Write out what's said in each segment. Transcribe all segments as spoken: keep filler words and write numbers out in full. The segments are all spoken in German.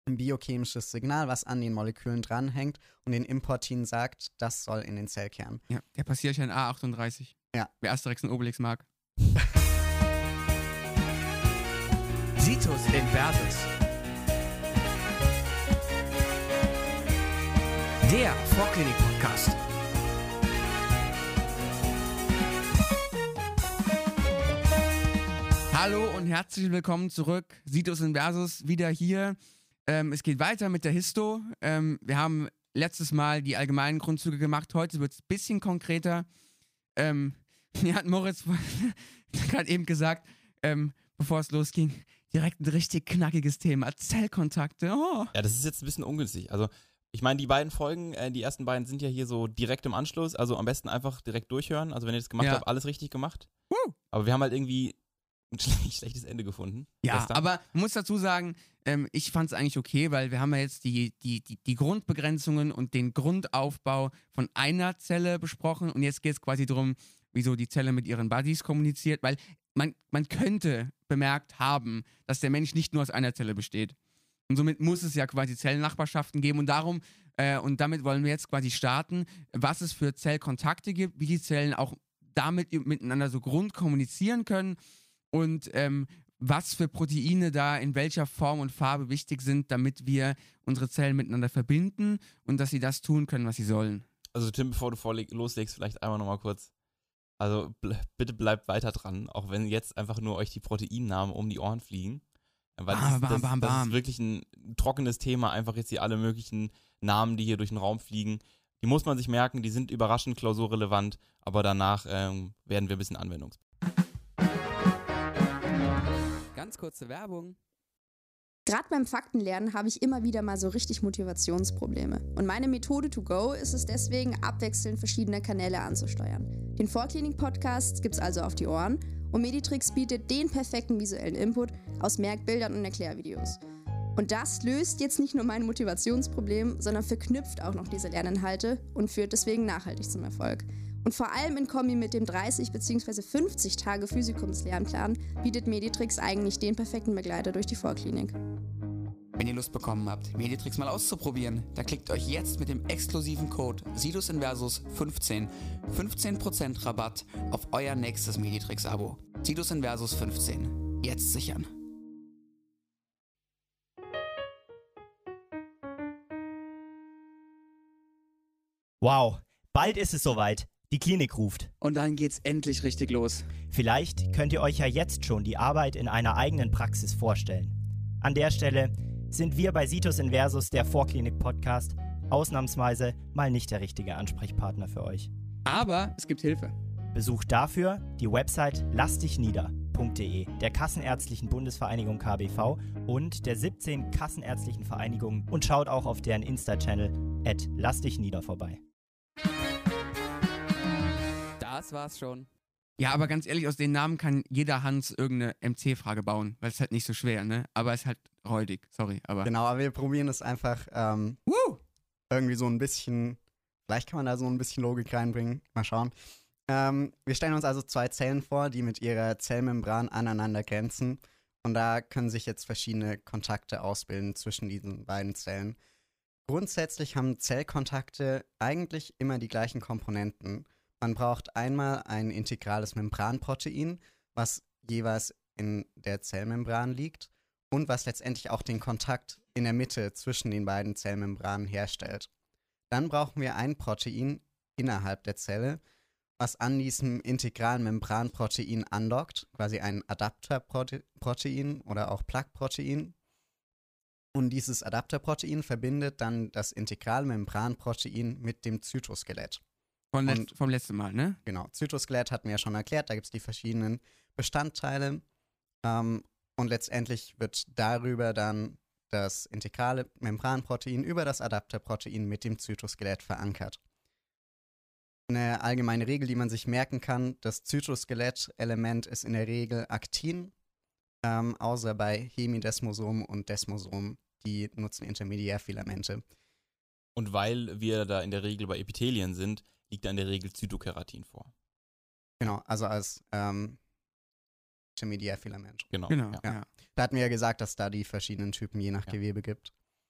ein biochemisches Signal, was an den Molekülen dranhängt und den Importin sagt, das soll in den Zellkern. Ja, der Passierschein A achtunddreißig. Ja. Wer Asterix und Obelix mag. Situs Inversus. Der Vorklinik-Podcast. Hallo und herzlich willkommen zurück. Situs Inversus wieder hier. Ähm, es geht weiter mit der Histo. Ähm, wir haben letztes Mal die allgemeinen Grundzüge gemacht. Heute wird es ein bisschen konkreter. Ähm, mir hat Moritz gerade eben gesagt, ähm, bevor es losging, direkt ein richtig knackiges Thema. Zellkontakte. Oh. Ja, das ist jetzt ein bisschen ungünstig. Also, ich meine, die beiden Folgen, äh, die ersten beiden sind ja hier so direkt im Anschluss. Also am besten einfach direkt durchhören. Also wenn ihr das gemacht Ja. habt, alles richtig gemacht. Woo. Aber wir haben halt irgendwie ein schle- schlechtes Ende gefunden. Ja, gestern. aber man muss dazu sagen, ähm, ich fand es eigentlich okay, weil wir haben ja jetzt die, die, die, die Grundbegrenzungen und den Grundaufbau von einer Zelle besprochen und jetzt geht es quasi darum, wieso die Zelle mit ihren Buddies kommuniziert, weil man, man könnte bemerkt haben, dass der Mensch nicht nur aus einer Zelle besteht. Und somit muss es ja quasi Zellnachbarschaften geben und darum, äh, und damit wollen wir jetzt quasi starten, was es für Zellkontakte gibt, wie die Zellen auch damit miteinander so grund kommunizieren können und ähm, was für Proteine da in welcher Form und Farbe wichtig sind, damit wir unsere Zellen miteinander verbinden und dass sie das tun können, was sie sollen. Also Tim, bevor du vorleg- loslegst, vielleicht einmal nochmal kurz. Also ble- bitte bleibt weiter dran, auch wenn jetzt einfach nur euch die Proteinnamen um die Ohren fliegen. Weil das, Bam, ist- bam, das, bam, das bam. ist wirklich ein trockenes Thema, einfach jetzt hier alle möglichen Namen, die hier durch den Raum fliegen. Die muss man sich merken, die sind überraschend klausurrelevant, aber danach ähm, werden wir ein bisschen anwendungs. Ganz kurze Werbung. Gerade beim Faktenlernen habe ich immer wieder mal so richtig Motivationsprobleme. Und meine Methode to go ist es deswegen, abwechselnd verschiedene Kanäle anzusteuern. Den Vorklinik-Podcast gibt's also auf die Ohren und Meditrix bietet den perfekten visuellen Input aus Merkbildern und Erklärvideos. Und das löst jetzt nicht nur mein Motivationsproblem, sondern verknüpft auch noch diese Lerninhalte und führt deswegen nachhaltig zum Erfolg. Und vor allem in Kombi mit dem dreißig bzw. fünfzig Tage Physikums-Lernplan bietet Meditrix eigentlich den perfekten Begleiter durch die Vorklinik. Wenn ihr Lust bekommen habt, Meditrix mal auszuprobieren, dann klickt euch jetzt mit dem exklusiven Code Situs Inversus fünfzehn fünfzehn Prozent Rabatt auf euer nächstes Meditrix-Abo. Situs Inversus fünfzehn. Jetzt sichern. Wow, bald ist es soweit. Die Klinik ruft. Und dann geht's endlich richtig los. Vielleicht könnt ihr euch ja jetzt schon die Arbeit in einer eigenen Praxis vorstellen. An der Stelle sind wir bei Situs Inversus, der Vorklinik-Podcast, ausnahmsweise mal nicht der richtige Ansprechpartner für euch. Aber es gibt Hilfe. Besucht dafür die Website lassdichnieder punkt de der Kassenärztlichen Bundesvereinigung K B V und der siebzehn Kassenärztlichen Vereinigungen und schaut auch auf deren Insta-Channel at lassdichnieder vorbei. Das war's schon. Ja, aber ganz ehrlich, aus den Namen kann jeder Hans irgendeine M C-Frage bauen, weil es halt nicht so schwer, ne? Aber es ist halt räudig, sorry, aber... Genau, aber wir probieren es einfach ähm, Woo! irgendwie so ein bisschen, vielleicht kann man da so ein bisschen Logik reinbringen, mal schauen. Ähm, wir stellen uns also zwei Zellen vor, die mit ihrer Zellmembran aneinander grenzen und da können sich jetzt verschiedene Kontakte ausbilden zwischen diesen beiden Zellen. Grundsätzlich haben Zellkontakte eigentlich immer die gleichen Komponenten. Man braucht einmal ein integrales Membranprotein, was jeweils in der Zellmembran liegt und was letztendlich auch den Kontakt in der Mitte zwischen den beiden Zellmembranen herstellt. Dann brauchen wir ein Protein innerhalb der Zelle, was an diesem integralen Membranprotein andockt, quasi ein Adapterprotein oder auch Plaque-Protein. Und dieses Adapterprotein verbindet dann das integrale Membranprotein mit dem Zytoskelett. Von let- Und- vom letzten Mal, ne? Genau, Zytoskelett hatten wir ja schon erklärt, da gibt es die verschiedenen Bestandteile ähm, und letztendlich wird darüber dann das integrale Membranprotein über das Adapterprotein mit dem Zytoskelett verankert. Eine allgemeine Regel, die man sich merken kann, das Zytoskelett-Element ist in der Regel Aktin, ähm, außer bei Hemidesmosomen und Desmosomen, die nutzen Intermediärfilamente. Und weil wir da in der Regel bei Epithelien sind, liegt da in der Regel Zytokeratin vor. Genau, also als ähm, Intermediärfilament. Genau. Genau, Ja. ja. Ja. Da hatten wir ja gesagt, dass da die verschiedenen Typen je nach Ja. Gewebe gibt.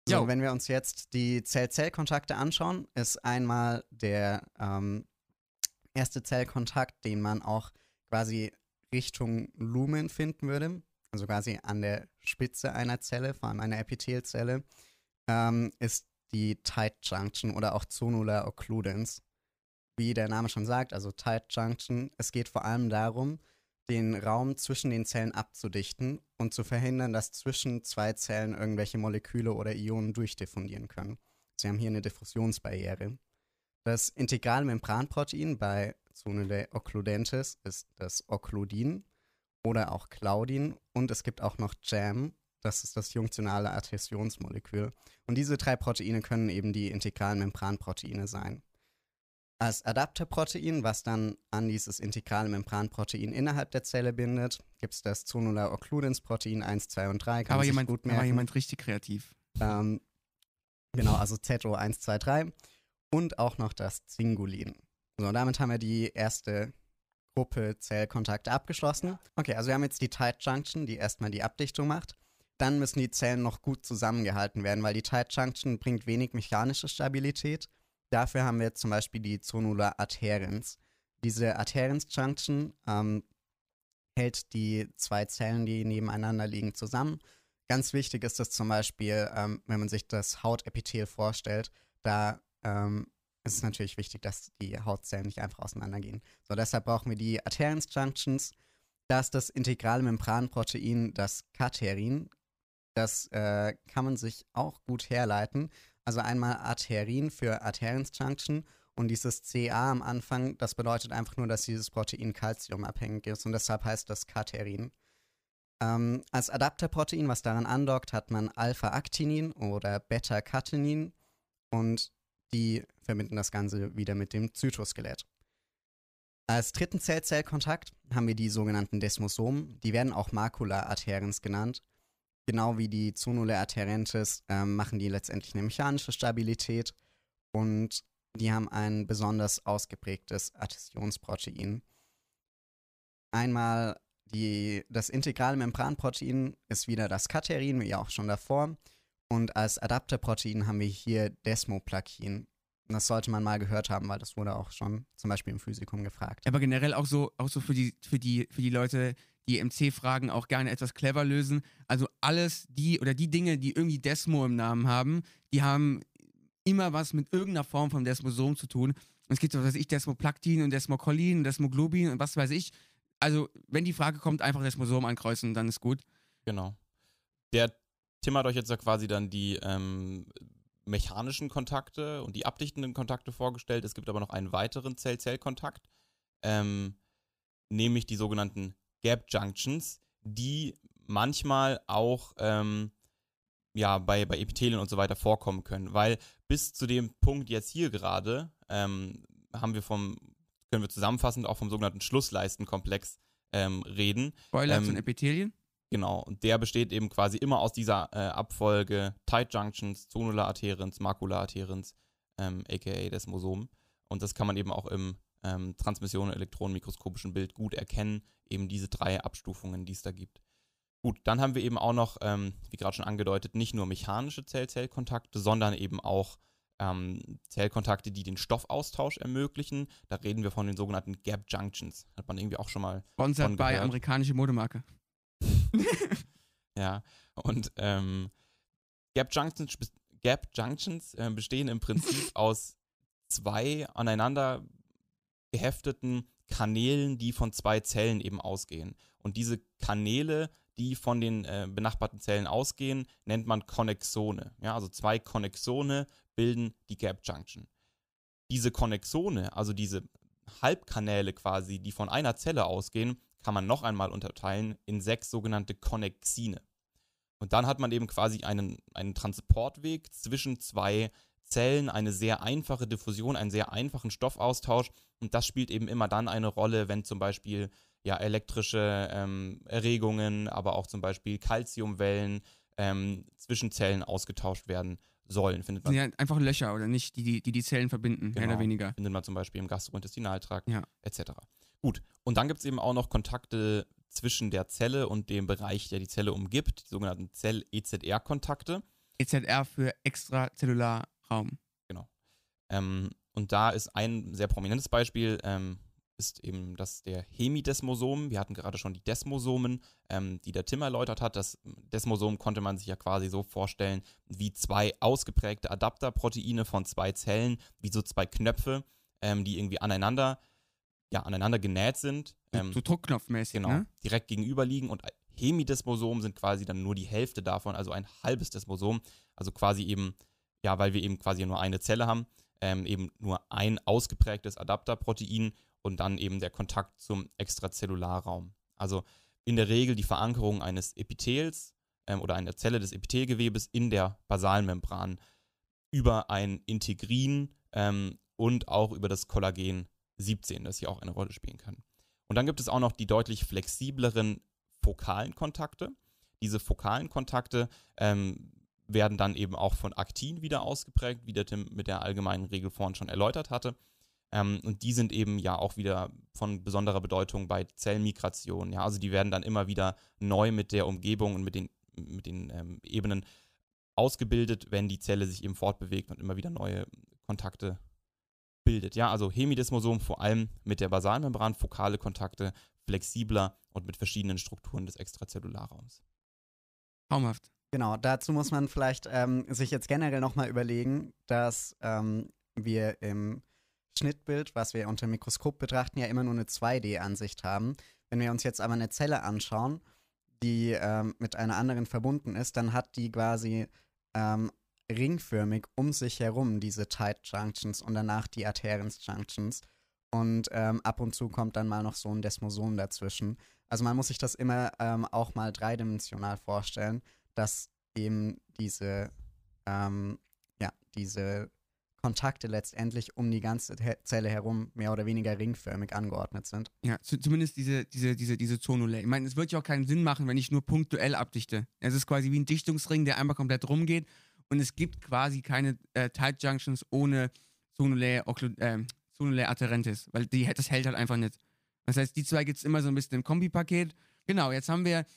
So, Jo. wenn wir uns jetzt die Zell-Zell-Kontakte anschauen, ist einmal der ähm, erste Zellkontakt, den man auch quasi Richtung Lumen finden würde, also quasi an der Spitze einer Zelle, vor allem einer Epithelzelle, ähm, ist die Tight Junction oder auch Zonular Occludens. Wie der Name schon sagt, also Tight Junction, es geht vor allem darum, den Raum zwischen den Zellen abzudichten und zu verhindern, dass zwischen zwei Zellen irgendwelche Moleküle oder Ionen durchdiffundieren können. Sie haben hier eine Diffusionsbarriere. Das Integralmembranprotein bei Zonulae occludentis ist das Occludin oder auch Claudin und es gibt auch noch Jam, das ist das junktionale Adhäsionsmolekül. Und diese drei Proteine können eben die integralen Membranproteine sein. Als Adapterprotein, was dann an dieses integrale Membranprotein innerhalb der Zelle bindet, gibt es das Zonular Occludens Protein eins, zwei und drei. Kann Aber man sich jemand, gut merken. aber jemand richtig kreativ. Ähm, genau, also Z O eins, zwei, drei. Und auch noch das Zingulin. So, damit haben wir die erste Gruppe Zellkontakte abgeschlossen. Okay, also wir haben jetzt die Tight Junction, die erstmal die Abdichtung macht. Dann müssen die Zellen noch gut zusammengehalten werden, weil die Tight Junction bringt wenig mechanische Stabilität. Dafür haben wir jetzt zum Beispiel die Zonular Adherens. Diese Adherens Junction ähm, hält die zwei Zellen, die nebeneinander liegen, zusammen. Ganz wichtig ist das zum Beispiel, ähm, wenn man sich das Hautepithel vorstellt, da ähm, ist es natürlich wichtig, dass die Hautzellen nicht einfach auseinandergehen. So, deshalb brauchen wir die Adherens Junctions. Da ist das integrale Membranprotein, das Caterin. Das äh, kann man sich auch gut herleiten. Also einmal Adherin für Adherens Junction und dieses C A am Anfang, das bedeutet einfach nur, dass dieses Protein calciumabhängig ist und deshalb heißt das Caterin. Ähm, als Adapterprotein, was daran andockt, hat man Alpha-Actinin oder Beta-Catenin und die verbinden das Ganze wieder mit dem Zytoskelett. Als dritten Zell-Zell-Kontakt haben wir die sogenannten Desmosomen, die werden auch Macula-Adherens genannt. Genau wie die Zonulae adherentes ähm, machen die letztendlich eine mechanische Stabilität und die haben ein besonders ausgeprägtes Adhäsionsprotein. Einmal die, das integrale Membranprotein ist wieder das Caterin, wie auch schon davor. Und als Adapterprotein haben wir hier Desmoplakin. Das sollte man mal gehört haben, weil das wurde auch schon zum Beispiel im Physikum gefragt. Aber generell auch so, auch so für die, für die, für die Leute, die M C-Fragen auch gerne etwas clever lösen. Also alles die oder die Dinge, die irgendwie Desmo im Namen haben, die haben immer was mit irgendeiner Form von Desmosom zu tun. Und es gibt so, was weiß ich, Desmoplaktin und Desmocollin und Desmoglobin und was weiß ich. Also, wenn die Frage kommt, einfach Desmosom ankreuzen, dann ist gut. Genau. Der Tim hat euch jetzt ja quasi dann die ähm, mechanischen Kontakte und die abdichtenden Kontakte vorgestellt. Es gibt aber noch einen weiteren Zell-Zell-Kontakt, ähm, nämlich die sogenannten Gap Junctions, die manchmal auch ähm, ja, bei, bei Epithelien und so weiter vorkommen können, weil bis zu dem Punkt jetzt hier gerade ähm, haben wir vom, können wir zusammenfassend auch vom sogenannten Schlussleistenkomplex ähm, reden. Spoiler ähm, zu den Epithelien. Genau, und der besteht eben quasi immer aus dieser äh, Abfolge Tight Junctions, Zonular Adherens, Macula Adherens, ähm, aka Desmosomen. Und das kann man eben auch im ähm, Transmission- und elektronenmikroskopischen Bild gut erkennen, eben diese drei Abstufungen, die es da gibt. Gut, dann haben wir eben auch noch, ähm, wie gerade schon angedeutet, nicht nur mechanische Zell-Zell-Kontakte, sondern eben auch ähm, Zellkontakte, die den Stoffaustausch ermöglichen. Da reden wir von den sogenannten Gap Junctions. Hat man irgendwie auch schon mal Sponsored von bei gehört. amerikanische Modemarke. Ja, und ähm, Gap Junctions, Gap Junctions äh, bestehen im Prinzip aus zwei aneinander gehefteten Kanälen, die von zwei Zellen eben ausgehen. Und diese Kanäle, die von den äh, benachbarten Zellen ausgehen, nennt man Konnexone. Ja, also zwei Konnexone bilden die Gap Junction. Diese Konnexone, also diese Halbkanäle quasi, die von einer Zelle ausgehen, kann man noch einmal unterteilen in sechs sogenannte Konnexine. Und dann hat man eben quasi einen, einen Transportweg zwischen zwei Zellen, eine sehr einfache Diffusion, einen sehr einfachen Stoffaustausch. Und das spielt eben immer dann eine Rolle, wenn zum Beispiel ja, elektrische ähm, Erregungen, aber auch zum Beispiel Calciumwellen ähm, zwischen Zellen ausgetauscht werden sollen. Findet Das man, sind ja einfach Löcher, oder nicht, die die, die, die Zellen verbinden, mehr Genau. oder weniger. findet man zum Beispiel im Gastrointestinaltrakt Ja. et cetera. Gut, und dann gibt es eben auch noch Kontakte zwischen der Zelle und dem Bereich, der die Zelle umgibt, die sogenannten Zell-E Z R-Kontakte. E Z R für Extrazellularraum. Genau. Ähm, und da ist ein sehr prominentes Beispiel, ähm, ist eben das der Hemidesmosom. Wir hatten gerade schon die Desmosomen, ähm, die der Tim erläutert hat. Das Desmosom konnte man sich ja quasi so vorstellen, wie zwei ausgeprägte Adapterproteine von zwei Zellen, wie so zwei Knöpfe, ähm, die irgendwie aneinander, ja, aneinander genäht sind. Ähm, so druckknopfmäßig, genau, ne? direkt gegenüber liegen, und Hemidesmosomen sind quasi dann nur die Hälfte davon, also ein halbes Desmosom, also quasi eben, ja, weil wir eben quasi nur eine Zelle haben, ähm, eben nur ein ausgeprägtes Adapterprotein und dann eben der Kontakt zum Extrazellularraum. Also in der Regel die Verankerung eines Epithels ähm, oder einer Zelle des Epithelgewebes in der Basalmembran über ein Integrin ähm, und auch über das Kollagen siebzehn, das hier auch eine Rolle spielen kann. Und dann gibt es auch noch die deutlich flexibleren fokalen Kontakte. Diese fokalen Kontakte ähm, werden dann eben auch von Aktin wieder ausgeprägt, wie der Tim mit der allgemeinen Regel vorhin schon erläutert hatte. Ähm, und die sind eben ja auch wieder von besonderer Bedeutung bei Zellmigration. Ja? Also die werden dann immer wieder neu mit der Umgebung und mit den, mit den ähm, Ebenen ausgebildet, wenn die Zelle sich eben fortbewegt und immer wieder neue Kontakte bildet. Ja, also Hemidesmosom vor allem mit der Basalmembran, fokale Kontakte, flexibler und mit verschiedenen Strukturen des Extrazellularraums. Traumhaft. Genau, dazu muss man vielleicht ähm, sich jetzt generell nochmal überlegen, dass ähm, wir im Schnittbild, was wir unter dem Mikroskop betrachten, ja immer nur eine zwei D-Ansicht haben. Wenn wir uns jetzt aber eine Zelle anschauen, die ähm, mit einer anderen verbunden ist, dann hat die quasi ähm, ringförmig um sich herum diese Tight Junctions und danach die Adherence Junctions. Und ähm, ab und zu kommt dann mal noch so ein Desmosom dazwischen. Also man muss sich das immer ähm, auch mal dreidimensional vorstellen, dass eben diese, ähm, ja, diese Kontakte letztendlich um die ganze Zelle herum mehr oder weniger ringförmig angeordnet sind. Ja, zu, zumindest diese, diese, diese, diese Zonulae. Ich meine, es wird ja auch keinen Sinn machen, wenn ich nur punktuell abdichte. Es ist quasi wie ein Dichtungsring, der einmal komplett rumgeht, und es gibt quasi keine äh, Tight Junctions ohne Zonulae, äh, Zonulae adherentes, weil die, das hält halt einfach nicht. Das heißt, die zwei gibt es immer so ein bisschen im Kombipaket. Genau, jetzt haben wir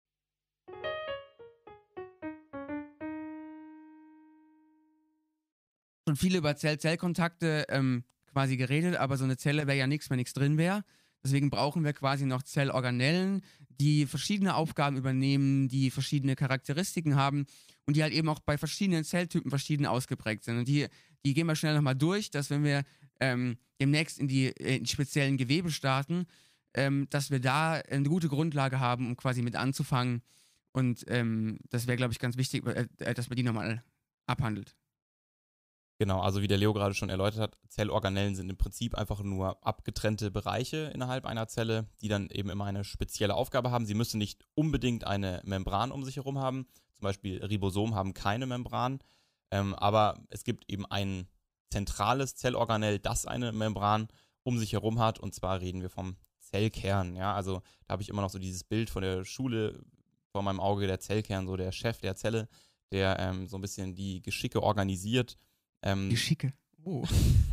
schon viel über Zell-Zell-Kontakte ähm, quasi geredet, aber so eine Zelle wäre ja nichts, wenn nichts drin wäre. Deswegen brauchen wir quasi noch Zellorganellen, die verschiedene Aufgaben übernehmen, die verschiedene Charakteristiken haben und die halt eben auch bei verschiedenen Zelltypen verschieden ausgeprägt sind. Und die, die gehen wir schnell nochmal durch, dass wenn wir ähm, demnächst in die, in die speziellen Gewebe starten, ähm, dass wir da eine gute Grundlage haben, um quasi mit anzufangen. Und ähm, das wäre, glaube ich, ganz wichtig, äh, dass man die nochmal abhandelt. Genau, also wie der Leo gerade schon erläutert hat, Zellorganellen sind im Prinzip einfach nur abgetrennte Bereiche innerhalb einer Zelle, die dann eben immer eine spezielle Aufgabe haben. Sie müssen nicht unbedingt eine Membran um sich herum haben. Zum Beispiel Ribosomen haben keine Membran, ähm, aber es gibt eben ein zentrales Zellorganell, das eine Membran um sich herum hat, und zwar reden wir vom Zellkern. Ja, also da habe ich immer noch so dieses Bild von der Schule vor meinem Auge, der Zellkern, so der Chef der Zelle, der ähm, so ein bisschen die Geschicke organisiert. Ähm, Geschicke. Oh.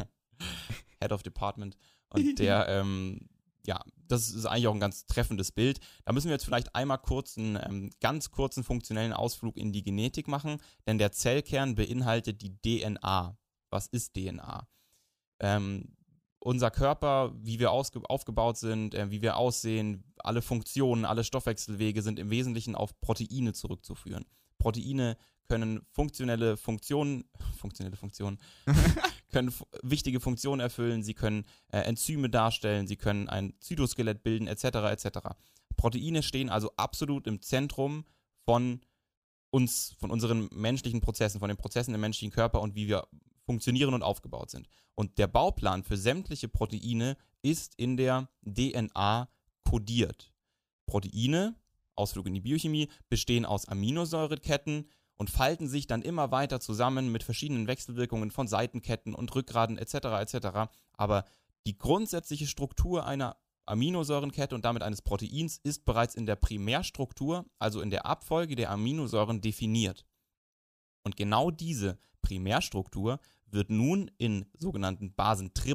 Head of Department. Und der, ähm, ja, das ist eigentlich auch ein ganz treffendes Bild. Da müssen wir jetzt vielleicht einmal kurz einen ähm, ganz kurzen funktionellen Ausflug in die Genetik machen, denn der Zellkern beinhaltet die D N A. Was ist D N A? Ähm, unser Körper, wie wir ausge- aufgebaut sind, äh, wie wir aussehen, alle Funktionen, alle Stoffwechselwege sind im Wesentlichen auf Proteine zurückzuführen. Proteine können funktionelle Funktionen, funktionelle Funktionen, können f- wichtige Funktionen erfüllen, sie können äh, Enzyme darstellen, sie können ein Zytoskelett bilden, et cetera et cetera. Proteine stehen also absolut im Zentrum von uns, von unseren menschlichen Prozessen, von den Prozessen im menschlichen Körper und wie wir funktionieren und aufgebaut sind. Und der Bauplan für sämtliche Proteine ist in der D N A kodiert. Proteine, Ausflug in die Biochemie, bestehen aus Aminosäureketten und falten sich dann immer weiter zusammen mit verschiedenen Wechselwirkungen von Seitenketten und Rückgraden et cetera et cetera. Aber die grundsätzliche Struktur einer Aminosäurenkette und damit eines Proteins ist bereits in der Primärstruktur, also in der Abfolge der Aminosäuren, definiert. Und genau diese Primärstruktur wird nun in sogenannten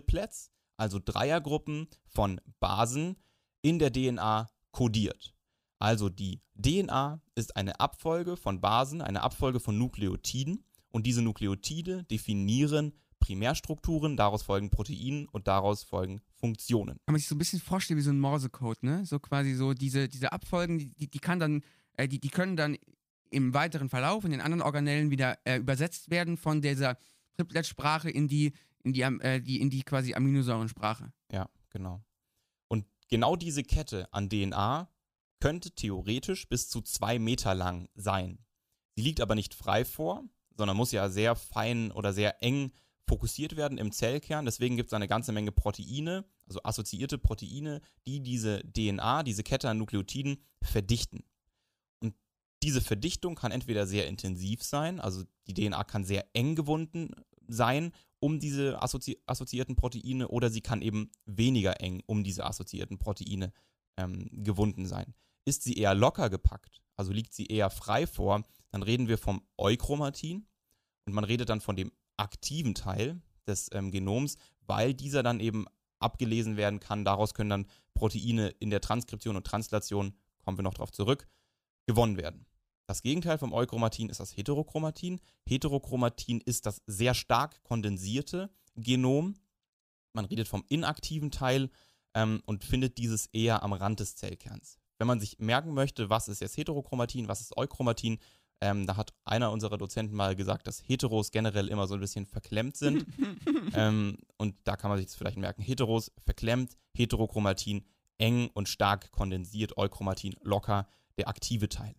Basentriplets, also Dreiergruppen von Basen, in der D N A kodiert. Also die D N A ist eine Abfolge von Basen, eine Abfolge von Nukleotiden und diese Nukleotide definieren Primärstrukturen, daraus folgen Proteine und daraus folgen Funktionen. Kann man sich so ein bisschen vorstellen wie so ein Morsecode, ne? So quasi so diese, diese Abfolgen, die, die kann dann, äh, die, die können dann im weiteren Verlauf in den anderen Organellen wieder äh, übersetzt werden von dieser Triplet-Sprache in die, in die, äh, die, in die quasi Aminosäurensprache. Ja, genau. Und genau diese Kette an D N A könnte theoretisch bis zu zwei Meter lang sein. Sie liegt aber nicht frei vor, sondern muss ja sehr fein oder sehr eng fokussiert werden im Zellkern. Deswegen gibt es eine ganze Menge Proteine, also assoziierte Proteine, die diese D N A, diese Kette an Nukleotiden verdichten. Und diese Verdichtung kann entweder sehr intensiv sein, also die D N A kann sehr eng gewunden sein um diese assozi- assoziierten Proteine, oder sie kann eben weniger eng um diese assoziierten Proteine ähm, gewunden sein. Ist sie eher locker gepackt, also liegt sie eher frei vor, dann reden wir vom Euchromatin und man redet dann von dem aktiven Teil des ähm, Genoms, weil dieser dann eben abgelesen werden kann. Daraus können dann Proteine in der Transkription und Translation, kommen wir noch darauf zurück, gewonnen werden. Das Gegenteil vom Euchromatin ist das Heterochromatin. Heterochromatin ist das sehr stark kondensierte Genom. Man redet vom inaktiven Teil ähm, und findet dieses eher am Rand des Zellkerns. Wenn man sich merken möchte, was ist jetzt Heterochromatin, was ist Euchromatin, ähm, da hat einer unserer Dozenten mal gesagt, dass Heteros generell immer so ein bisschen verklemmt sind. ähm, und da kann man sich das vielleicht merken. Heteros verklemmt, Heterochromatin eng und stark kondensiert, Euchromatin locker, der aktive Teil.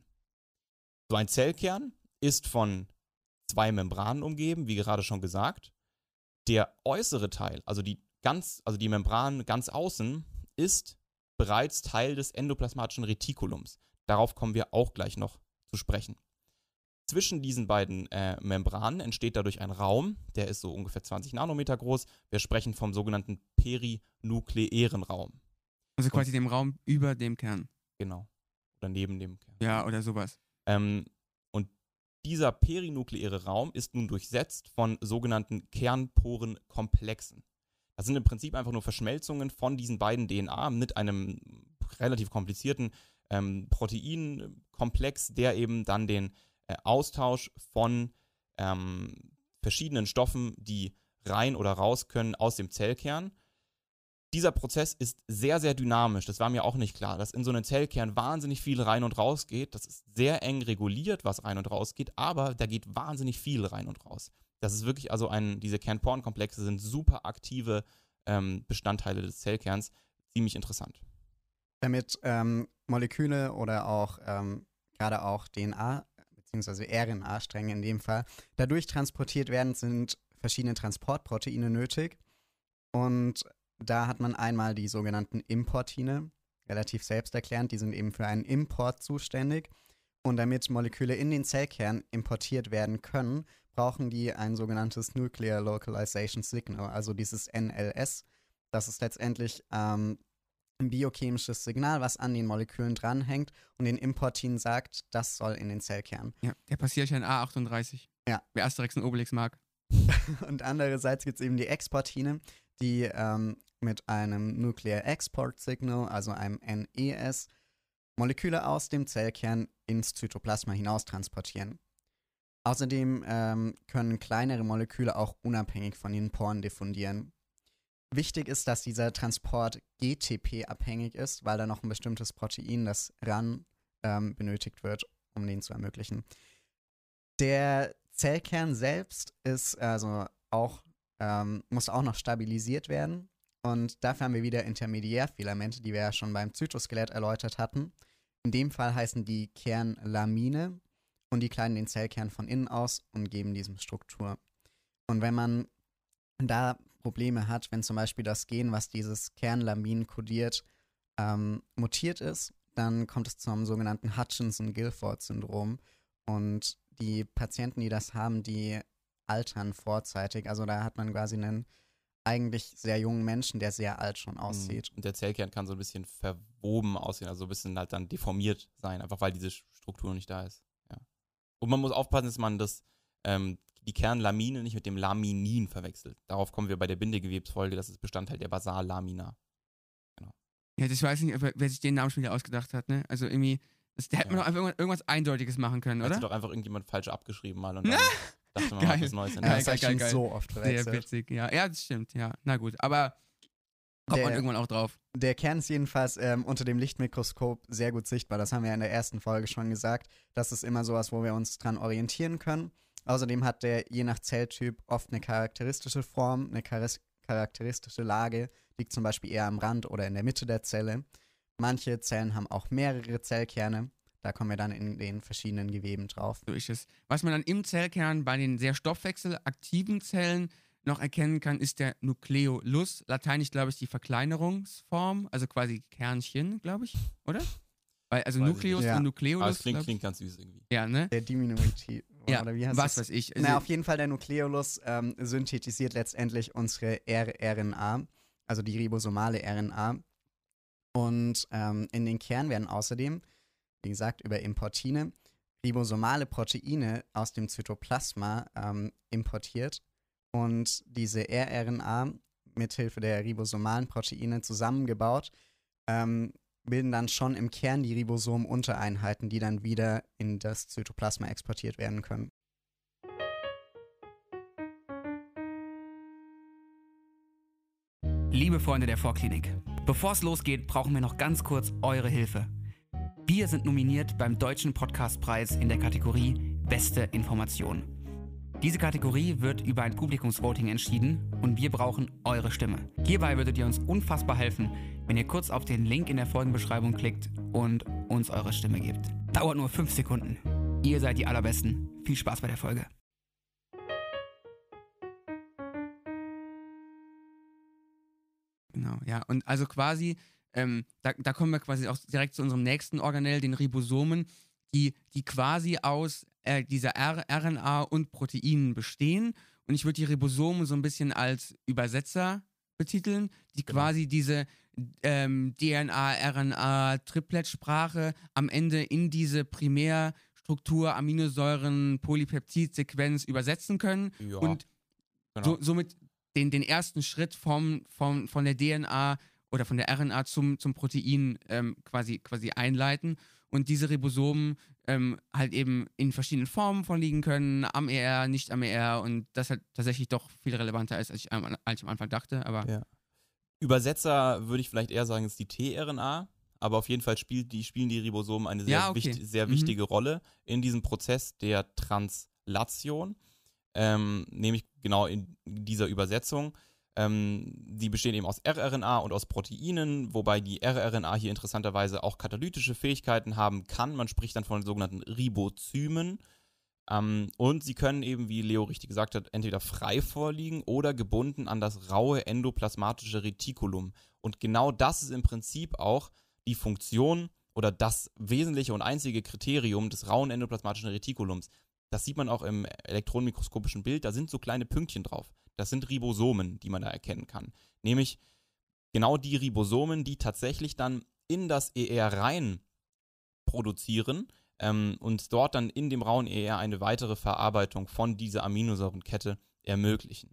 So ein Zellkern ist von zwei Membranen umgeben, wie gerade schon gesagt. Der äußere Teil, also die, ganz, also die Membran ganz außen, ist bereits Teil des endoplasmatischen Retikulums. Darauf kommen wir auch gleich noch zu sprechen. Zwischen diesen beiden äh, Membranen entsteht dadurch ein Raum, der ist so ungefähr zwanzig Nanometer groß. Wir sprechen vom sogenannten perinukleären Raum. Also quasi Und, dem Raum über dem Kern. Genau. Oder neben dem Kern. Ja, oder sowas. Ähm, und dieser perinukleäre Raum ist nun durchsetzt von sogenannten Kernporenkomplexen. Das sind im Prinzip einfach nur Verschmelzungen von diesen beiden D N A mit einem relativ komplizierten ähm, Proteinkomplex, der eben dann den äh, Austausch von ähm, verschiedenen Stoffen, die rein oder raus können, aus dem Zellkern. Dieser Prozess ist sehr, sehr dynamisch. Das war mir auch nicht klar, dass in so einem Zellkern wahnsinnig viel rein und raus geht. Das ist sehr eng reguliert, was rein und raus geht, aber da geht wahnsinnig viel rein und raus. Das ist wirklich also ein, diese Kernporenkomplexe sind super aktive ähm, Bestandteile des Zellkerns. Ziemlich interessant. Damit ähm, Moleküle oder auch ähm, gerade auch D N A bzw. R N A-Stränge in dem Fall dadurch transportiert werden, sind verschiedene Transportproteine nötig. Und da hat man einmal die sogenannten Importine, relativ selbsterklärend, die sind eben für einen Import zuständig. Und damit Moleküle in den Zellkern importiert werden können, brauchen die ein sogenanntes Nuclear Localization Signal, also dieses N L S. Das ist letztendlich ähm, ein biochemisches Signal, was an den Molekülen dranhängt und den Importinen sagt, das soll in den Zellkern. Ja, der Passierschein A achtunddreißig. Ja. Wer Asterix und Obelix mag. Und andererseits gibt es eben die Exportine, die ähm, mit einem Nuclear Export Signal, also einem N E S, Moleküle aus dem Zellkern ins Zytoplasma hinaus transportieren. Außerdem ähm, können kleinere Moleküle auch unabhängig von den Poren diffundieren. Wichtig ist, dass dieser Transport G T P-abhängig ist, weil da noch ein bestimmtes Protein, das R A N, ähm, benötigt wird, um den zu ermöglichen. Der Zellkern selbst ist also auch, ähm, muss auch noch stabilisiert werden. Und dafür haben wir wieder Intermediärfilamente, die wir ja schon beim Zytoskelett erläutert hatten. In dem Fall heißen die Kernlamine und die kleiden den Zellkern von innen aus und geben diesem Struktur. Und wenn man da Probleme hat, wenn zum Beispiel das Gen, was dieses Kernlamin kodiert, ähm, mutiert ist, dann kommt es zum sogenannten Hutchinson-Gilford-Syndrom. Und die Patienten, die das haben, die altern vorzeitig. Also da hat man quasi einen eigentlich sehr jungen Menschen, der sehr alt schon aussieht. Und der Zellkern kann so ein bisschen verwoben aussehen, also so ein bisschen halt dann deformiert sein, einfach weil diese Struktur nicht da ist. Ja. Und man muss aufpassen, dass man das, ähm, die Kernlamine nicht mit dem Laminin verwechselt. Darauf kommen wir bei der Bindegewebsfolge, das ist Bestandteil der Basallamina. Genau. Ja, das weiß ich nicht, wer, wer sich den Namen schon wieder ausgedacht hat, ne? Also irgendwie, das, da hätte Ja. man doch einfach irgendwas, irgendwas Eindeutiges machen können, Hat oder? sich doch einfach irgendjemand falsch abgeschrieben mal und dann dachte man, man Geil. hat was Neues Ja, Ja, das entdeckt. habe ich geil, schon geil. so oft Sehr verwechselt. witzig, ja. Ja, das stimmt, ja. Na gut, aber kommt man Der, irgendwann auch drauf. der Kern ist jedenfalls ähm, unter dem Lichtmikroskop sehr gut sichtbar. Das haben wir ja in der ersten Folge schon gesagt. Das ist immer sowas, wo wir uns dran orientieren können. Außerdem hat der je nach Zelltyp oft eine charakteristische Form, eine charis- charakteristische Lage, liegt zum Beispiel eher am Rand oder in der Mitte der Zelle. Manche Zellen haben auch mehrere Zellkerne. Da kommen wir dann in den verschiedenen Geweben drauf. So ist es. Was man dann im Zellkern bei den sehr stoffwechselaktiven Zellen noch erkennen kann, ist der Nukleolus. Lateinisch, glaube ich, die Verkleinerungsform, also quasi Kernchen, glaube ich, oder? Weil, also Weiß ich Nukleus nicht. Ja. und Aber Nukleolus. es klingt, glaub ich- klingt ganz süß irgendwie. Ja, ne? Der Diminutiv, Ja, oder wie heißt was das? weiß ich. Also, Na, auf jeden Fall der Nukleolus ähm, synthetisiert letztendlich unsere rRNA, also die ribosomale R N A. Und ähm, in den Kern werden außerdem, wie gesagt, über Importine, ribosomale Proteine aus dem Zytoplasma ähm, importiert. Und diese rRNA mithilfe der ribosomalen Proteine zusammengebaut, ähm, bilden dann schon im Kern die Ribosom-Untereinheiten, die dann wieder in das Zytoplasma exportiert werden können. Liebe Freunde der Vorklinik, bevor es losgeht, brauchen wir noch ganz kurz eure Hilfe. Wir sind nominiert beim Deutschen Podcastpreis in der Kategorie Beste Information. Diese Kategorie wird über ein Publikumsvoting entschieden und wir brauchen eure Stimme. Hierbei würdet ihr uns unfassbar helfen, wenn ihr kurz auf den Link in der Folgenbeschreibung klickt und uns eure Stimme gebt. Dauert nur fünf Sekunden. Ihr seid die Allerbesten. Viel Spaß bei der Folge. Genau, ja. Und also quasi, ähm, da, da kommen wir quasi auch direkt zu unserem nächsten Organell, den Ribosomen, die, die quasi aus äh, dieser R- RNA und Proteinen bestehen. Und ich würde die Ribosomen so ein bisschen als Übersetzer betiteln, die Genau. quasi diese ähm, D N A, R N A, Triplet-Sprache am Ende in diese Primärstruktur, Aminosäuren, Polypeptid-Sequenz übersetzen können. Ja, Und genau. so, somit den, den ersten Schritt vom, vom, von der D N A oder von der R N A zum, zum Protein ähm, quasi, quasi einleiten und diese Ribosomen ähm, halt eben in verschiedenen Formen vorliegen können, am E R, nicht am E R und das halt tatsächlich doch viel relevanter ist, als ich, am- als ich am Anfang dachte, aber Ja. Übersetzer würde ich vielleicht eher sagen, ist die tRNA, aber auf jeden Fall spielt die, spielen die Ribosomen eine sehr, Ja, okay. wicht, sehr Mhm. wichtige Rolle in diesem Prozess der Translation, ähm, nämlich genau in dieser Übersetzung. Ähm, die bestehen eben aus rRNA und aus Proteinen, wobei die rRNA hier interessanterweise auch katalytische Fähigkeiten haben kann. Man spricht dann von sogenannten Ribozymen. Ähm, und sie können eben, wie Leo richtig gesagt hat, entweder frei vorliegen oder gebunden an das raue endoplasmatische Retikulum. Und genau das ist im Prinzip auch die Funktion oder das wesentliche und einzige Kriterium des rauen endoplasmatischen Retikulums. Das sieht man auch im elektronenmikroskopischen Bild, da sind so kleine Pünktchen drauf. Das sind Ribosomen, die man da erkennen kann. Nämlich genau die Ribosomen, die tatsächlich dann in das E R rein produzieren ähm, und dort dann in dem rauen E R eine weitere Verarbeitung von dieser Aminosäurenkette ermöglichen.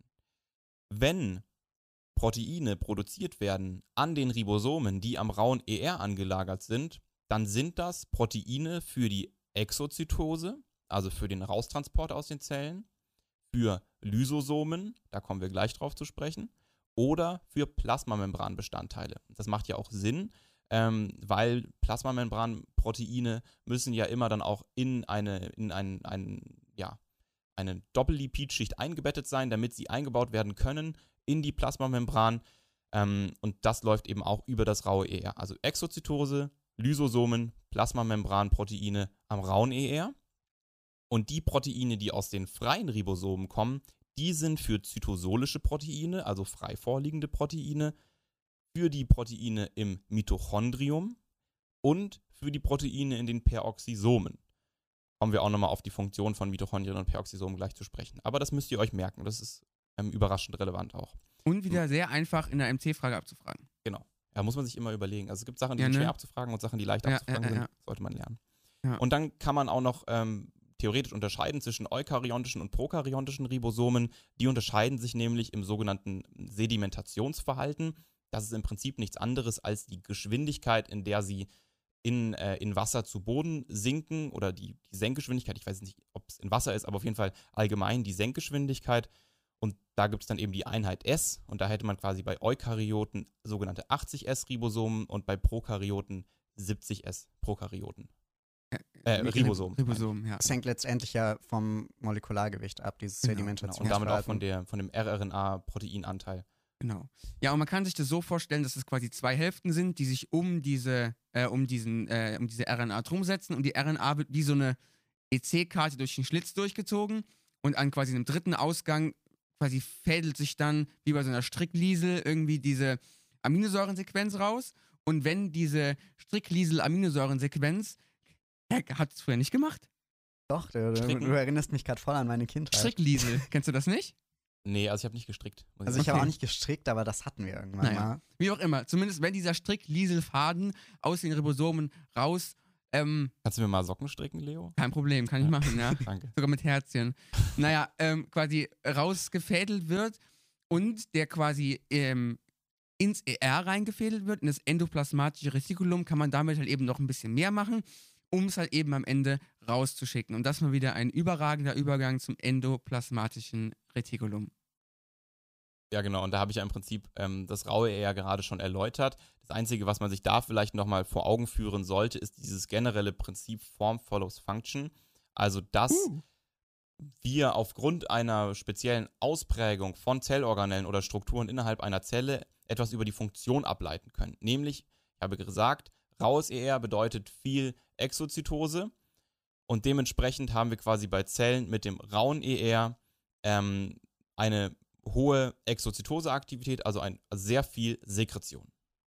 Wenn Proteine produziert werden an den Ribosomen, die am rauen E R angelagert sind, dann sind das Proteine für die Exozytose, also für den Raustransport aus den Zellen, für Lysosomen, da kommen wir gleich drauf zu sprechen, oder für Plasmamembranbestandteile. Das macht ja auch Sinn, ähm, weil Plasmamembranproteine müssen ja immer dann auch in eine, in ein, ein, ja, eine Doppellipidschicht eingebettet sein, damit sie eingebaut werden können in die Plasmamembran. Ähm, und das läuft eben auch über das raue E R. Also Exozytose, Lysosomen, Plasmamembranproteine am rauen E R. Und die Proteine, die aus den freien Ribosomen kommen, die sind für zytosolische Proteine, also frei vorliegende Proteine, für die Proteine im Mitochondrium und für die Proteine in den Peroxisomen. Kommen wir auch nochmal auf die Funktion von Mitochondrien und Peroxisomen gleich zu sprechen. Aber das müsst ihr euch merken, das ist ähm, überraschend relevant auch. und wieder sehr einfach in der M C-Frage abzufragen. Da muss man sich immer überlegen. Also es gibt Sachen, die Ja, sind ne? schwer abzufragen und Sachen, die leicht Ja, abzufragen ja, ja, sind, ja. sollte man lernen. Ja. Und dann kann man auch noch ähm, theoretisch unterscheiden zwischen eukaryontischen und prokaryontischen Ribosomen. Die unterscheiden sich nämlich im sogenannten Sedimentationsverhalten. das ist im Prinzip nichts anderes als die Geschwindigkeit, in der sie in, äh, in Wasser zu Boden sinken oder die, die Senkgeschwindigkeit. Ich weiß nicht, ob es in Wasser ist, aber auf jeden Fall allgemein die Senkgeschwindigkeit. Und da gibt es dann eben die Einheit S und da hätte man quasi bei Eukaryoten sogenannte achtzig S-Ribosomen und bei Prokaryoten siebzig S-Prokaryoten. Äh, Ribosomen. Ribosomen, ja. Das hängt letztendlich ja vom Molekulargewicht ab, dieses Genau, Sedimentation. Und damit auch von, der, von dem rRNA-Proteinanteil. Genau. Ja, und man kann sich das so vorstellen, dass es quasi zwei Hälften sind, die sich um diese, äh, um diesen, äh, um diese R N A drum setzen und die R N A wird wie so eine E C-Karte durch den Schlitz durchgezogen und an quasi einem dritten Ausgang quasi fädelt sich dann wie bei so einer Strickliesel irgendwie diese Aminosäurensequenz raus und wenn diese Strickliesel-Aminosäurensequenz, er hat es früher nicht gemacht. Doch, du, du, Stricken. du erinnerst mich gerade voll an meine Kindheit. Strickliesel, kennst du das nicht? Nee, also ich habe nicht gestrickt. muss Also ich sagen. habe Okay. auch nicht gestrickt, aber das hatten wir irgendwann Naja. mal. Wie auch immer, zumindest wenn dieser Strick-Liesel-Faden aus den Ribosomen raus, ähm, Kannst du mir mal Socken stricken, Leo? kein Problem, kann ich Ja. machen, ja. Danke. Sogar mit Herzchen. Naja, ähm, quasi rausgefädelt wird und der quasi ähm, ins E R reingefädelt wird, in das endoplasmatische Retikulum, kann man damit halt eben noch ein bisschen mehr machen, um es halt eben am Ende rauszuschicken. Und das mal wieder ein überragender Übergang zum endoplasmatischen Retikulum. Ja, genau. Und da habe ich ja im Prinzip ähm, das raue E R gerade schon erläutert. Das Einzige, was man sich da vielleicht nochmal vor Augen führen sollte, ist dieses generelle Prinzip Form follows Function. Also, dass Uh. wir aufgrund einer speziellen Ausprägung von Zellorganellen oder Strukturen innerhalb einer Zelle etwas über die Funktion ableiten können. Nämlich, ich habe gesagt, raues E R bedeutet viel Exozytose und dementsprechend haben wir quasi bei Zellen mit dem rauen E R ähm, eine hohe Exozytoseaktivität, also ein, sehr viel Sekretion.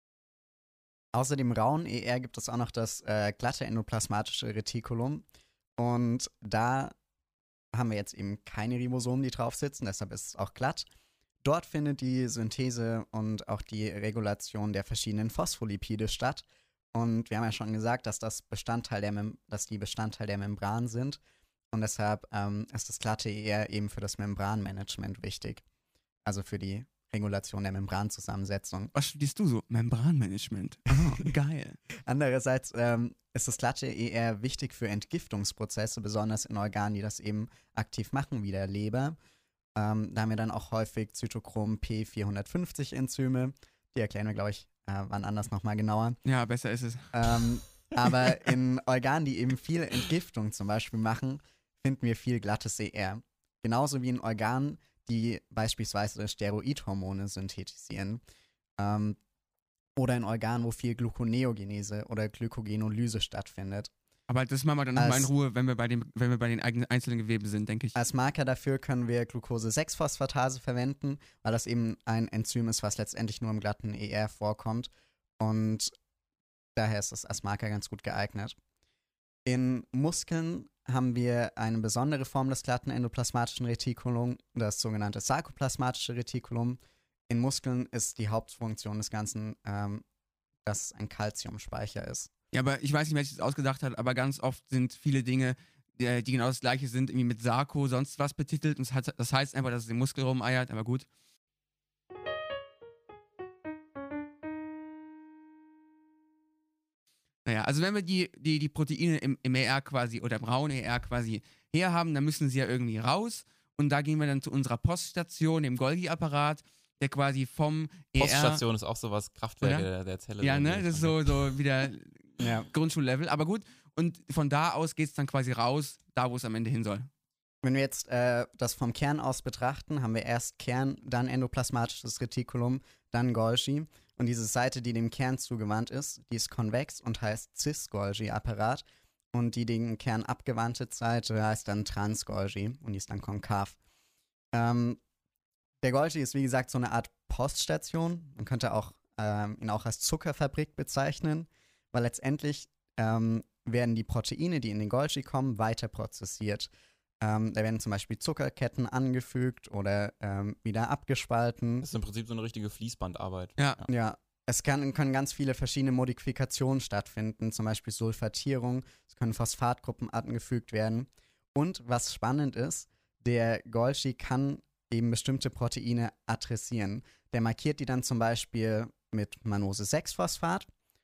Außer dem rauen E R gibt es auch noch das äh, glatte endoplasmatische Retikulum. Und da haben wir jetzt eben keine Ribosomen, die drauf sitzen, deshalb ist es auch glatt. Dort findet die Synthese und auch die Regulation der verschiedenen Phospholipide statt. Und wir haben ja schon gesagt, dass, das Bestandteil der Mem- dass die Bestandteil der Membran sind. Und deshalb ähm, ist das glatte E R eben für das Membranmanagement wichtig. Also für die Regulation der Membranzusammensetzung. Was studierst du so? Membranmanagement. Ah, geil. Andererseits ähm, ist das glatte E R wichtig für Entgiftungsprozesse, besonders in Organen, die das eben aktiv machen, wie der Leber. Ähm, da haben wir dann auch häufig Zytochrom P vierhundertfünfzig Enzyme. Die erklären wir, glaube ich, äh, wann anders nochmal genauer. Ja, besser ist es. Ähm, aber in Organen, die eben viel Entgiftung zum Beispiel machen, finden wir viel glattes E R. Genauso wie in Organen, die beispielsweise Steroidhormone synthetisieren. Ähm, oder in Organen, wo viel Gluconeogenese oder Glykogenolyse stattfindet. Aber das machen wir dann nochmal in Als- Ruhe, wenn wir bei, dem, wenn wir bei den eigenen einzelnen Geweben sind, denke ich. Als Marker dafür können wir Glucose sechs Phosphatase verwenden, weil das eben ein Enzym ist, was letztendlich nur im glatten E R vorkommt. Und daher ist es als Marker ganz gut geeignet. In Muskeln haben wir eine besondere Form des glatten endoplasmatischen Retikulums, das sogenannte sarkoplasmatische Retikulum. In Muskeln ist die Hauptfunktion des Ganzen, ähm, dass es ein Calciumspeicher ist. Ja, aber ich weiß nicht, wer sich das ausgedacht hat, aber ganz oft sind viele Dinge, die, die genau das gleiche sind, irgendwie mit Sarko, sonst was betitelt. Und das, hat, das heißt einfach, dass es im Muskel rumeiert, aber gut. Naja, also wenn wir die, die, die Proteine im, im E R quasi oder im rauen E R quasi herhaben, dann müssen sie ja irgendwie raus. Und da gehen wir dann zu unserer Poststation, dem Golgi-Apparat, der quasi vom E R. Poststation ist auch sowas, Kraftwerke Oder? der, der Zelle. Ja, so in die ne? Das ist Richtung. so, so wieder Ja. Grundschullevel. Aber gut. Und von da aus geht es dann quasi raus, da wo es am Ende hin soll. Wenn wir jetzt äh, das vom Kern aus betrachten, haben wir erst Kern, dann endoplasmatisches Retikulum, dann Golgi. Und diese Seite, die dem Kern zugewandt ist, die ist konvex und heißt Cis-Golgi-Apparat. Und die dem Kern abgewandte Seite heißt dann Trans-Golgi und die ist dann konkav. Ähm, der Golgi ist wie gesagt so eine Art Poststation. Man könnte auch, ähm, ihn auch als Zuckerfabrik bezeichnen, weil letztendlich ähm, werden die Proteine, die in den Golgi kommen, weiter prozessiert. Ähm, da werden zum Beispiel Zuckerketten angefügt oder ähm, wieder abgespalten. Das ist im Prinzip so eine richtige Fließbandarbeit. Ja. Ja, es kann, können ganz viele verschiedene Modifikationen stattfinden, zum Beispiel Sulfatierung, es können Phosphatgruppen angefügt werden. Und was spannend ist, der Golgi kann eben bestimmte Proteine adressieren. Der markiert die dann zum Beispiel mit Mannose sechs Phosphat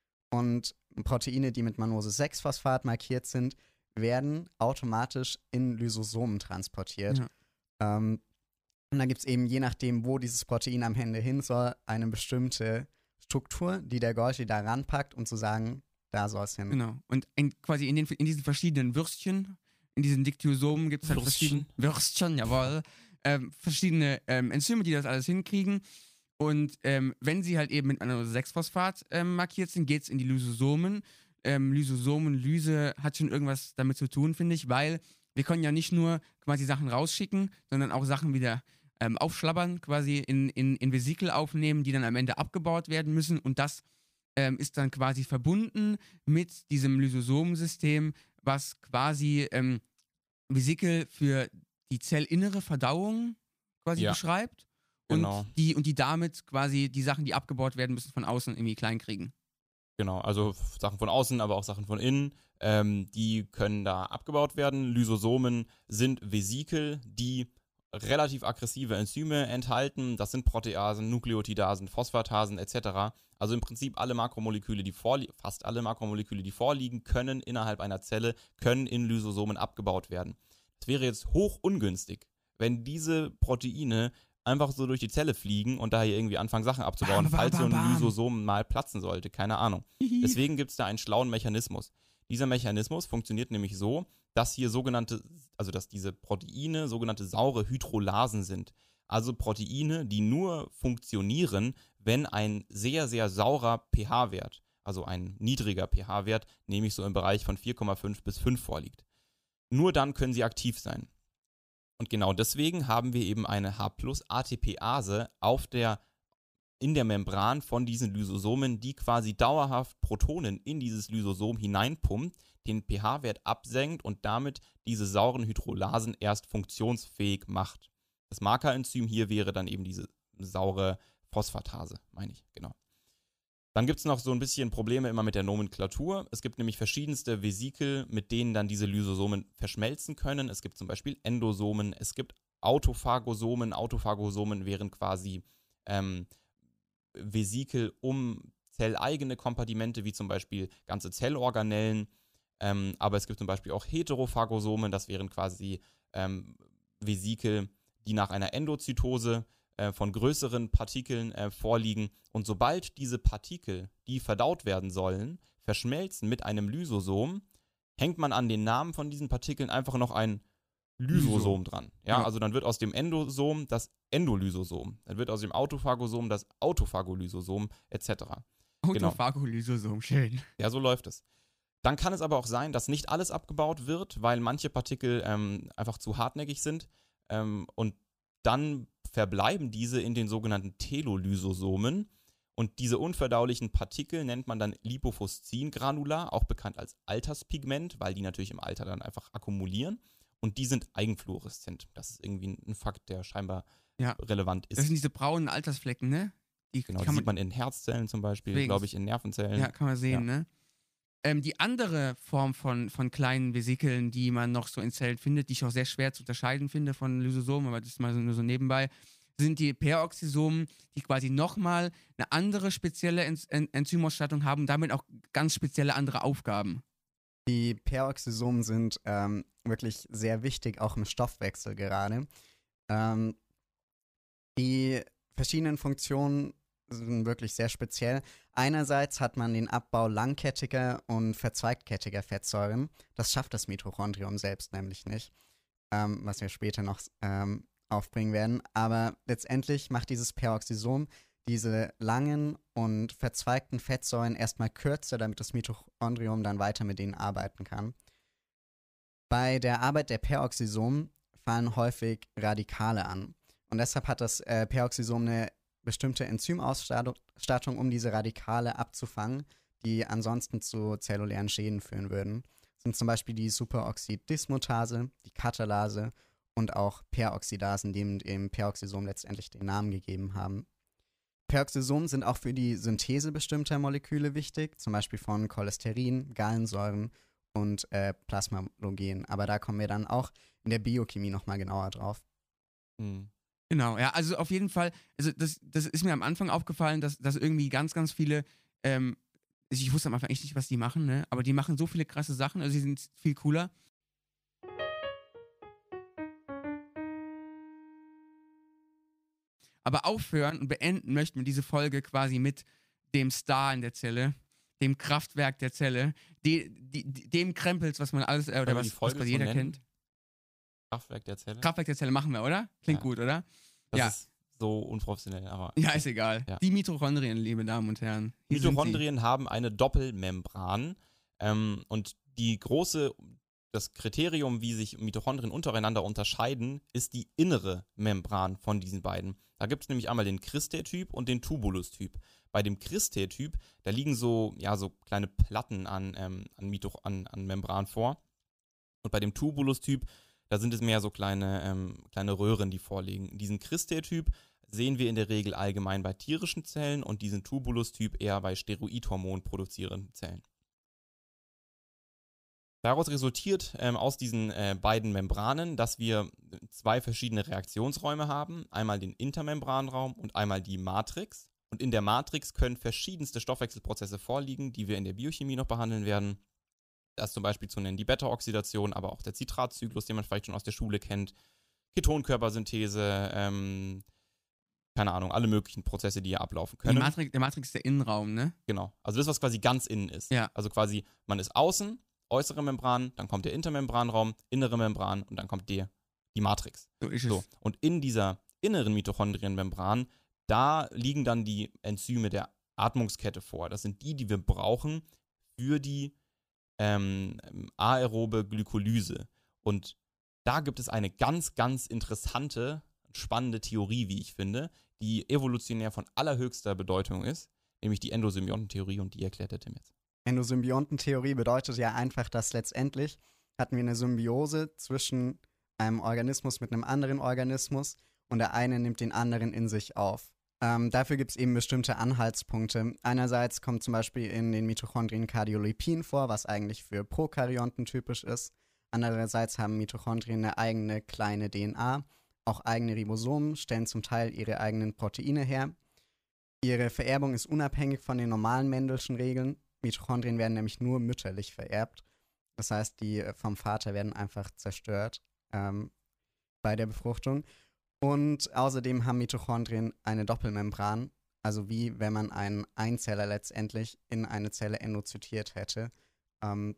und Proteine, die mit Mannose sechs Phosphat markiert sind, werden automatisch in Lysosomen transportiert. Ja. Ähm, und da gibt es eben, je nachdem, wo dieses Protein am Ende hin soll, eine bestimmte Struktur, die der Golgi da ranpackt, um zu sagen, da soll es hin. Genau. Und in, quasi in, den, in diesen verschiedenen Würstchen, in diesen Diktyosomen gibt es halt verschiedene Würstchen, jawohl, ähm, verschiedene ähm, Enzyme, die das alles hinkriegen. Und ähm, wenn sie halt eben mit Mannose sechs Phosphat ähm, markiert sind, geht es in die Lysosomen. Ähm, Lysosomenlyse hat schon irgendwas damit zu tun, finde ich, weil wir können ja nicht nur quasi Sachen rausschicken, sondern auch Sachen wieder ähm, aufschlabbern, quasi in, in, in Vesikel aufnehmen, die dann am Ende abgebaut werden müssen. Und das ähm, ist dann quasi verbunden mit diesem Lysosomensystem, was quasi ähm, Vesikel für die zellinnere Verdauung quasi Ja, beschreibt. Und, genau. die, und die damit quasi die Sachen, die abgebaut werden müssen, von außen irgendwie klein kriegen. Genau, also f- Sachen von außen, aber auch Sachen von innen, ähm, die können da abgebaut werden. Lysosomen sind Vesikel, die relativ aggressive Enzyme enthalten. Das sind Proteasen, Nukleotidasen, Phosphatasen et cetera. Also im Prinzip alle Makromoleküle, die vorliegen, fast alle Makromoleküle, die vorliegen, können innerhalb einer Zelle, können in Lysosomen abgebaut werden. Es wäre jetzt hoch ungünstig, wenn diese Proteine einfach so durch die Zelle fliegen und da hier irgendwie anfangen, Sachen abzubauen, Bam, bam, falls so ein bam, bam. Lysosom mal platzen sollte. Keine Ahnung. Deswegen gibt es da einen schlauen Mechanismus. Dieser Mechanismus funktioniert nämlich so, dass hier sogenannte, also dass diese Proteine sogenannte saure Hydrolasen sind. Also Proteine, die nur funktionieren, wenn ein sehr, sehr saurer pH-Wert, also ein niedriger pH-Wert, nämlich so im Bereich von vier Komma fünf bis fünf vorliegt. Nur dann können sie aktiv sein. Und genau deswegen haben wir eben eine H-A T P-Ase auf der, in der Membran von diesen Lysosomen, die quasi dauerhaft Protonen in dieses Lysosom hineinpumpt, den pH-Wert absenkt und damit diese sauren Hydrolasen erst funktionsfähig macht. Das Markerenzym hier wäre dann eben diese saure Phosphatase, meine ich, genau. Dann gibt es noch so ein bisschen Probleme immer mit der Nomenklatur. Es gibt nämlich verschiedenste Vesikel, mit denen dann diese Lysosomen verschmelzen können. Es gibt zum Beispiel Endosomen, es gibt Autophagosomen. Autophagosomen wären quasi ähm, Vesikel um zelleigene Kompartimente, wie zum Beispiel ganze Zellorganellen. Ähm, aber es gibt zum Beispiel auch Heterophagosomen, das wären quasi ähm, Vesikel, die nach einer Endozytose äh, von größeren Partikeln äh, vorliegen. Und sobald diese Partikel, die verdaut werden sollen, verschmelzen mit einem Lysosom, hängt man an den Namen von diesen Partikeln einfach noch ein Lysosom dran. Ja, Ja. also dann wird aus dem Endosom das Endolysosom. Dann wird aus dem Autophagosom das Autophagolysosom et cetera. Genau. Autophagolysosom, schön. Ja, so läuft es. Dann kann es aber auch sein, dass nicht alles abgebaut wird, weil manche Partikel ähm, einfach zu hartnäckig sind. Ähm, und dann verbleiben diese in den sogenannten Telolysosomen. Und diese unverdaulichen Partikel nennt man dann Lipofuscin-Granular, auch bekannt als Alterspigment, weil die natürlich im Alter dann einfach akkumulieren. Und die sind eigenfluoreszent. Das ist irgendwie ein Fakt, der scheinbar Ja. relevant ist. Das sind diese braunen Altersflecken, ne? Die, Genau, die die kann sieht man in Herzzellen zum Beispiel, Deswegen- glaube ich, in Nervenzellen. Ja, kann man sehen, Ja. ne? Ähm, die andere Form von, von kleinen Vesikeln, die man noch so in Zellen findet, die ich auch sehr schwer zu unterscheiden finde von Lysosomen, aber das ist mal so, nur so nebenbei, sind die Peroxisomen, die quasi nochmal eine andere spezielle Enz En Enzymausstattung haben und damit auch ganz spezielle andere Aufgaben. Die Peroxisomen sind ähm, wirklich sehr wichtig, auch im Stoffwechsel gerade. Ähm, die verschiedenen Funktionen sind wirklich sehr speziell. Einerseits hat man den Abbau langkettiger und verzweigkettiger Fettsäuren. Das schafft das Mitochondrium selbst nämlich nicht, ähm, was wir später noch ähm, aufbringen werden. Aber letztendlich macht dieses Peroxisom diese langen und verzweigten Fettsäuren erstmal kürzer, damit das Mitochondrium dann weiter mit denen arbeiten kann. Bei der Arbeit der Peroxisomen fallen häufig Radikale an. Und deshalb hat das äh, Peroxisom eine bestimmte Enzymausstattung, um diese Radikale abzufangen, die ansonsten zu zellulären Schäden führen würden. Das sind zum Beispiel die Superoxid-Dismutase, die Katalase und auch Peroxidasen, die dem Peroxisom letztendlich den Namen gegeben haben. Peroxisomen sind auch für die Synthese bestimmter Moleküle wichtig, zum Beispiel von Cholesterin, Gallensäuren und äh, Plasmalogen. Aber da kommen wir dann auch in der Biochemie nochmal genauer drauf. Hm. Genau, ja, also auf jeden Fall, also das, das ist mir am Anfang aufgefallen, dass, dass irgendwie ganz, ganz viele, ähm, ich wusste am Anfang echt nicht, was die machen, ne? Aber die machen so viele krasse Sachen, also die sind viel cooler. Aber aufhören und beenden möchten wir diese Folge quasi mit dem Star in der Zelle, dem Kraftwerk der Zelle, de, de, de, dem Krempels, was man alles, äh, oder wir die was, was Folge quasi so jeder nennen? kennt. Kraftwerk der Zelle. Kraftwerk der Zelle machen wir, oder? Klingt Ja. gut, oder? Das ja. ist so unprofessionell, aber. Ja, ist egal. Ja. Die Mitochondrien, liebe Damen und Herren. Hier sind sie. Mitochondrien haben eine Doppelmembran ähm, und die große, das Kriterium, wie sich Mitochondrien untereinander unterscheiden, ist die innere Membran von diesen beiden. Da gibt es nämlich einmal den Cristae-Typ und den Tubulus-Typ. Bei dem Cristae-Typ, da liegen so, ja, so kleine Platten an, ähm, an, Mitoch- an, an Membran vor. Und bei dem Tubulus-Typ, da sind es mehr so kleine, ähm, kleine Röhren, die vorliegen. Diesen Cristae-Typ sehen wir in der Regel allgemein bei tierischen Zellen und diesen Tubulus-Typ eher bei Steroidhormon produzierenden Zellen. Daraus resultiert ähm, aus diesen äh, beiden Membranen, dass wir zwei verschiedene Reaktionsräume haben. Einmal den Intermembranraum und einmal die Matrix. Und in der Matrix können verschiedenste Stoffwechselprozesse vorliegen, die wir in der Biochemie noch behandeln werden. Das ist zum Beispiel zu nennen die Beta-Oxidation, aber auch der Zitratzyklus, den man vielleicht schon aus der Schule kennt. Ketonkörpersynthese, ähm, keine Ahnung, alle möglichen Prozesse, die hier ablaufen können. Die Matrix, der Matrix ist der Innenraum, ne? Genau. Also das, was quasi ganz innen ist. Ja. Also quasi, man ist außen, äußere Membran, dann kommt der Intermembranraum, innere Membran und dann kommt der, die Matrix. So ist es. So. Und in dieser inneren Mitochondrienmembran, da liegen dann die Enzyme der Atmungskette vor. Das sind die, die wir brauchen für die ähm, aerobe Glykolyse. Und da gibt es eine ganz, ganz interessante, spannende Theorie, wie ich finde, die evolutionär von allerhöchster Bedeutung ist, nämlich die Endosymbiontentheorie, und die erklärt der Tim jetzt. Endosymbiontentheorie bedeutet ja einfach, dass letztendlich hatten wir eine Symbiose zwischen einem Organismus mit einem anderen Organismus und der eine nimmt den anderen in sich auf. Ähm, dafür gibt es eben bestimmte Anhaltspunkte. Einerseits kommt zum Beispiel in den Mitochondrien Cardiolipin vor, was eigentlich für Prokaryonten typisch ist. Andererseits haben Mitochondrien eine eigene kleine D N A, auch eigene Ribosomen, stellen zum Teil ihre eigenen Proteine her. Ihre Vererbung ist unabhängig von den normalen Mendelschen Regeln. Mitochondrien werden nämlich nur mütterlich vererbt. Das heißt, die vom Vater werden einfach zerstört ähm, bei der Befruchtung. Und außerdem haben Mitochondrien eine Doppelmembran, also wie wenn man einen Einzeller letztendlich in eine Zelle endozytiert hätte, ähm,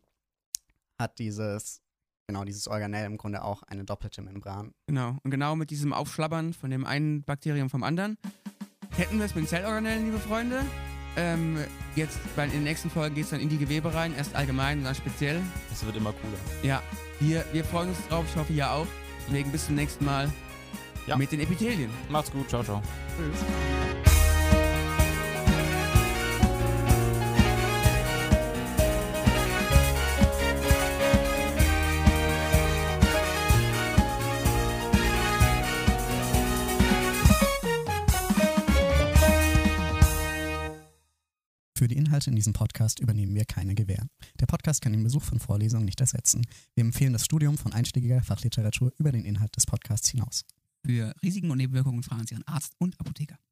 hat dieses, genau dieses Organell im Grunde auch eine doppelte Membran. Genau. Und genau mit diesem Aufschlabbern von dem einen Bakterium vom anderen hätten wir es mit den Zellorganellen, liebe Freunde. Ähm, jetzt bei, in den nächsten Folgen geht es dann in die Gewebe rein, erst allgemein und dann speziell. Es wird immer cooler. Ja, wir, wir freuen uns drauf, ich hoffe ihr auch. Deswegen bis zum nächsten Mal Ja. mit den Epithelien. Macht's gut, ciao, ciao. Tschüss. Für die Inhalte in diesem Podcast übernehmen wir keine Gewähr. Der Podcast kann den Besuch von Vorlesungen nicht ersetzen. Wir empfehlen das Studium von einschlägiger Fachliteratur über den Inhalt des Podcasts hinaus. Für Risiken und Nebenwirkungen fragen Sie Ihren Arzt und Apotheker.